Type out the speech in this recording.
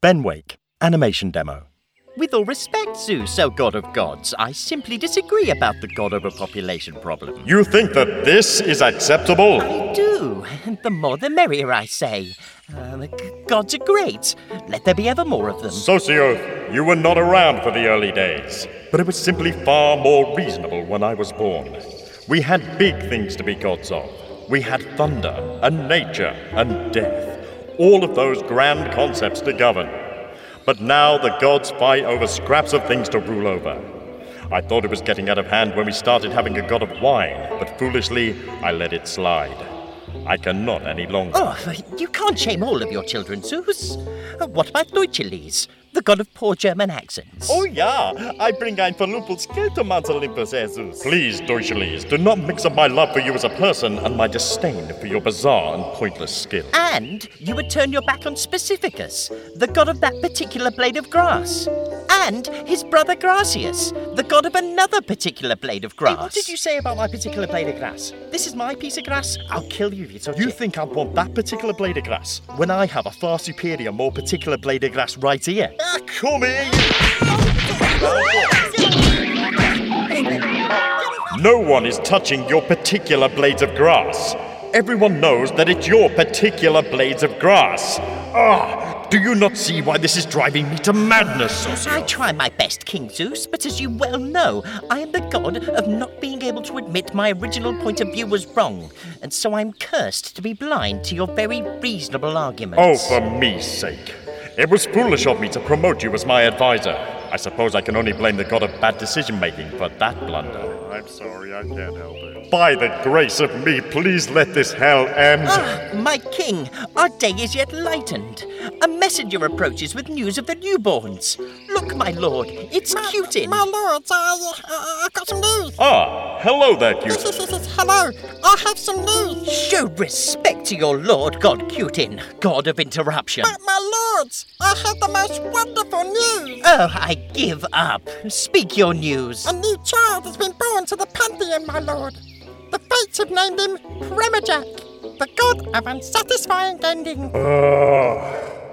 Ben Wake, animation demo. With all respect, Zeus, O god of gods, I simply disagree about the god overpopulation problem. You think that this is acceptable? I do. The more the merrier, I say. Gods are great. Let there be ever more of them. Socioth, you were not around for the early days, but it was simply far more reasonable when I was born. We had big things to be gods of. We had thunder, and nature, and death. All of those grand concepts to govern. But now the gods fight over scraps of things to rule over. I thought it was getting out of hand when we started having a god of wine, but foolishly, I let it slide. I cannot any longer. Oh, you can't shame all of your children, Zeus. What about Leucheles, the god of poor German accents? Oh yeah, I bring ein verlupeltes Keltermanns Olympus, Zeus. Please, Leucheles, do not mix up my love for you as a person and my disdain for your bizarre and pointless skill. And you would turn your back on Specificus, the god of that particular blade of grass. And his brother Gracius, the god of another particular blade of grass. Hey, what did you say about my particular blade of grass? This is my piece of grass. I'll kill you if you touch it. You think I want that particular blade of grass when I have a far superior, more particular blade of grass right here? Come here! No one is touching your particular blades of grass. Everyone knows that it's your particular blades of grass. Do you not see why this is driving me to madness, Socio? I try my best, King Zeus, but as you well know, I am the god of not being able to admit my original point of view was wrong, and so I'm cursed to be blind to your very reasonable arguments. Oh, for me's sake. It was foolish of me to promote you as my advisor. I suppose I can only blame the god of bad decision-making for that blunder. I'm sorry, I can't help it. By the grace of me, please let this hell end. My king, our day is yet lightened. A messenger approaches with news of the newborns. Look, my lord, it's Cutin. My lords, I got some news. Hello there, Cutin. Hello, I have some news. Show respect to your lord, God Cutin, god of interruption. But my lords, I have the most wonderful news. Oh, I give up. Speak your news. A new child has been born to the Pantheon, my lord. The fates have named him Premajack, the god of unsatisfying endings.